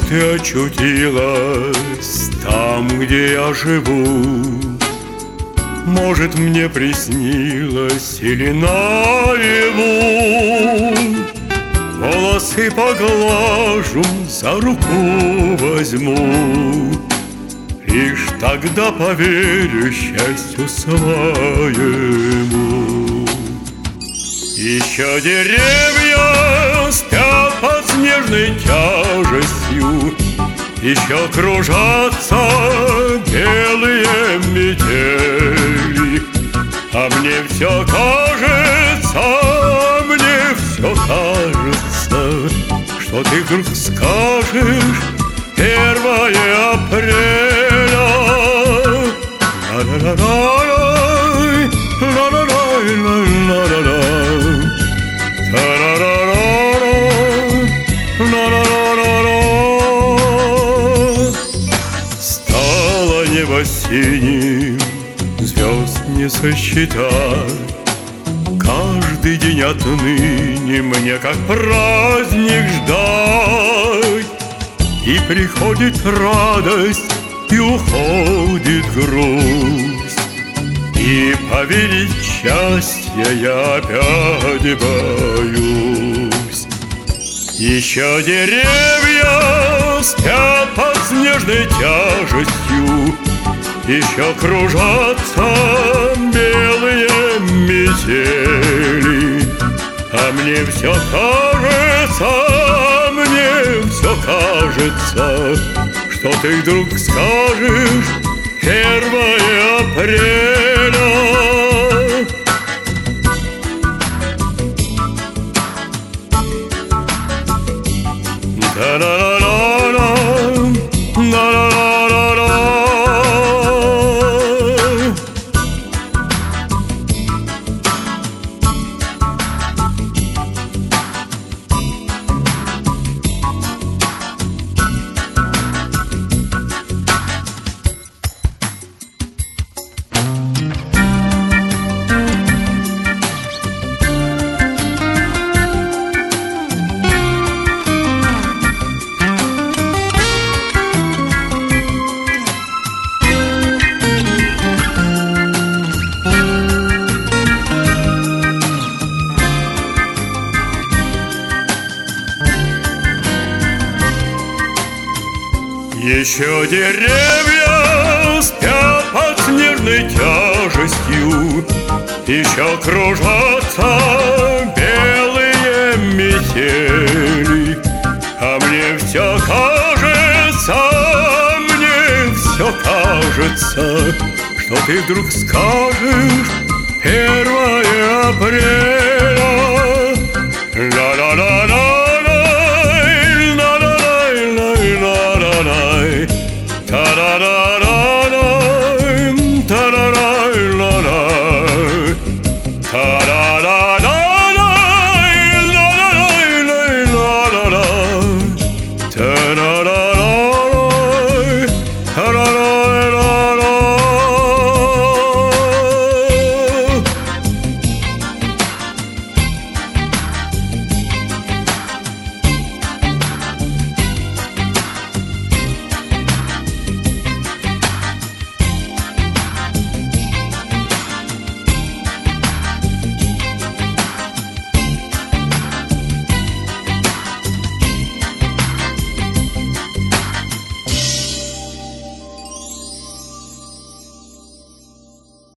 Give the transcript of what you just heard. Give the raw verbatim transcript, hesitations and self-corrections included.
ты очутилась там, где я живу. Может, мне приснилось или наяву. Волосы поглажу, за руку возьму, лишь тогда поверю счастью своему. Еще деревья спят под снежной тяжестью, еще кружатся белые метели, а мне все кажется, мне все кажется, что ты вдруг скажешь первое апреля. Ла-ла-ла-ла-лай, ла-ла-лай-ла-ла-ла-ла, та-ра-ра-ра-ра, ла-ла-ла-ла-ла. Стало небо синим, звезд не сосчитать. Каждый день отныне мне как праздник ждать. И приходит радость, и уходит грусть, и поверить в счастье я опять боюсь. Еще деревья спят под снежной тяжестью, еще кружатся белые метели, а мне все кажется, мне все кажется, что ты вдруг скажешь первое апреля. Та-ра-ра-ра-ра, ла-ла-ла-ла-ла. Еще деревья спят под снежной тяжестью, еще кружатся белые метели, а мне все кажется, мне все кажется, что ты вдруг скажешь первое апреля.